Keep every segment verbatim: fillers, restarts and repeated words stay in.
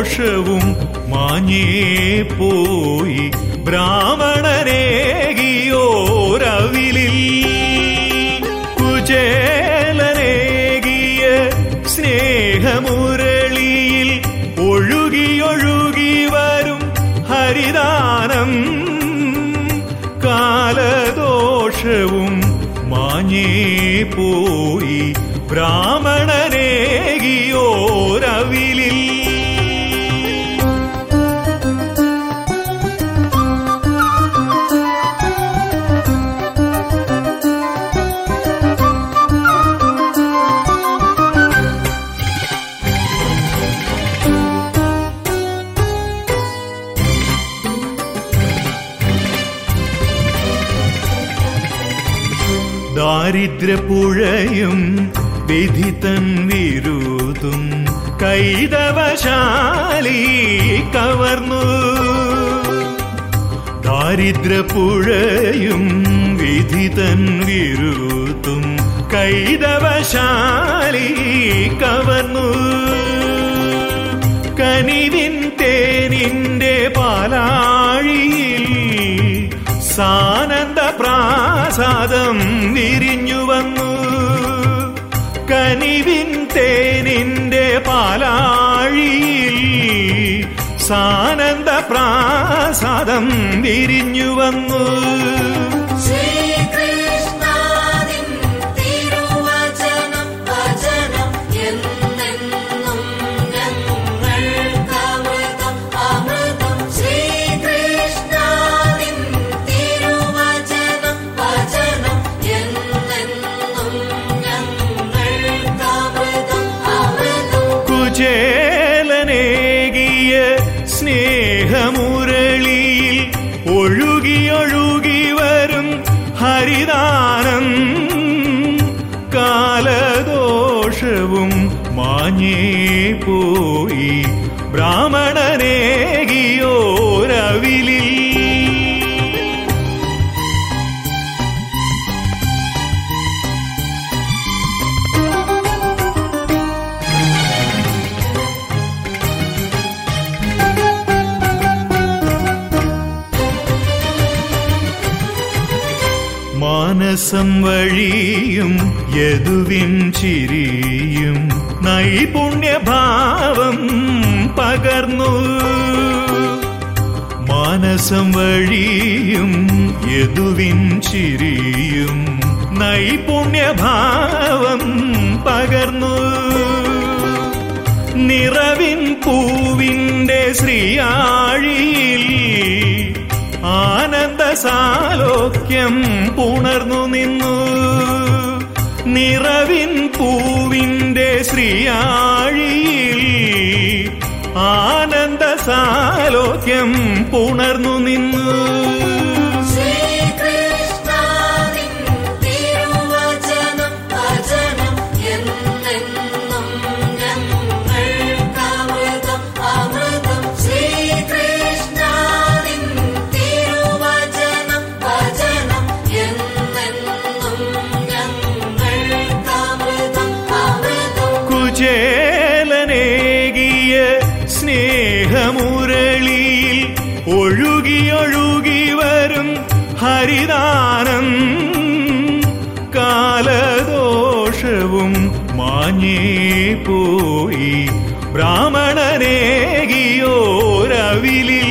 കാലദോഷവും മാഞ്ഞേ പോയി ബ്രാഹ്മണനേകിയോരവിലിൽ കുചേലനേകിയ സ്നേഹമുരളിയിൽ ഒഴുകിയൊഴുകി വരും ഹരിദാനം കാലദോഷവും മാഞ്ഞേ പോയി ബ്രാഹ്മണനേകിയോരവിലിൽ ദാരിദ്ര്യപ്പുഴയും വിധിതൻ വിരുതും കൈതവശാലി കവർന്നു ദാരിദ്ര്യപ്പുഴയും വിധിതൻ വിരുതും കൈതവശാലി കവർന്നു കനിവിൻ തേനിന്റെ പാലാഴിയിൽ സാനന്ദ പ്രാസാദം വിരിഞ്ഞു വന്നു കനിവിൻ തേനിന്റെ പാലാഴിയിൽ സാനന്ദ പ്രാസാദം വിരിഞ്ഞു വന്നു കുചേലനേകിയ സ്നേഹമുരളിയിൽ ഒഴുകിയൊഴുകി വരും ഹരിദാനം കാലദോഷവും മാഞ്ഞേ പോയി ബ്രാഹ്മണനേകിയോരവിലിൽ മാനസം വഴിയും യദുവിൻ ചിരിയും നൈപുണ്യഭാവം പകർന്നു മാനസം വഴിയും യദുവിൻ ചിരിയും നൈപുണ്യഭാവം പകർന്നു നിറവിൻ പൂവിന്റെ ശ്രീയാഴിയിൽ ആനന്ദ സാലോക്യം പുണർന്നു നിന്നു നിറവിൻ പൂവിന്റെ ശ്രീയാഴിയിൽ ആനന്ദ സാലോക്യം പുണർന്നു നിന്നു കുചേലനേകിയ സ്നേഹമുരളിയിൽ ഒഴുകിയൊഴുകി വരും ഹരിദാനം കാലദോഷവും മാഞ്ഞേ പോയി ബ്രാഹ്മണനേകിയോരവിലിൽ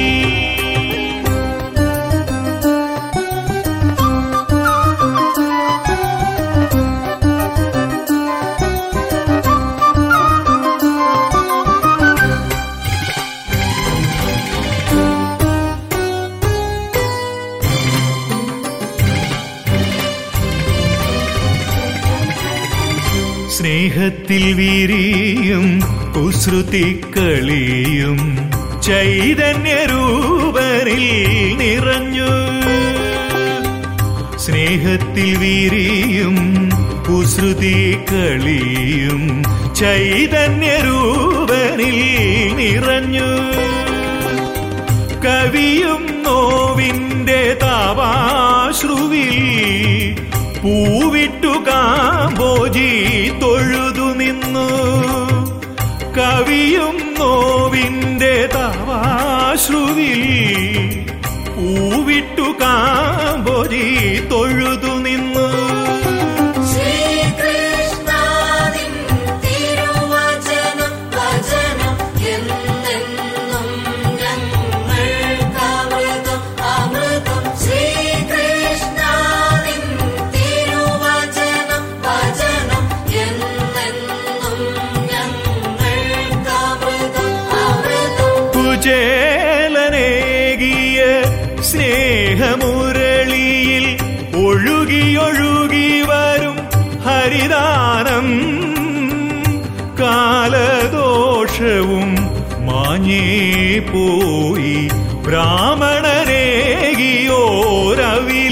സ്നേഹത്തിൽ വിരിയും കുസൃതിക്കളിയും ചൈതന്യരൂപനിൽ നിറഞ്ഞു സ്നേഹത്തിൽ വിരിയും കുസൃതിക്കളിയും ചൈതന്യരൂപനിൽ നിറഞ്ഞു കവിയും നോവിന്റെ താപാശ്രുവിൽ പൂവിട്ടു കാമ്പോജി തൊഴുതു നിന്നു കവിയും നോവിന്റെ നോവിന്റെ തവാശ്രുവിൽ പൂവിട്ടു കാമ്പൊരി തൊഴുതു നിന്നു. കുചേലനേകിയ സ്നേഹമുരളിയിൽ ഒഴുകിയൊഴുകി വരും ഹരിദാനം കാലദോഷവും മാഞ്ഞേ പോയി ബ്രാഹ്മണനേകിയോരവി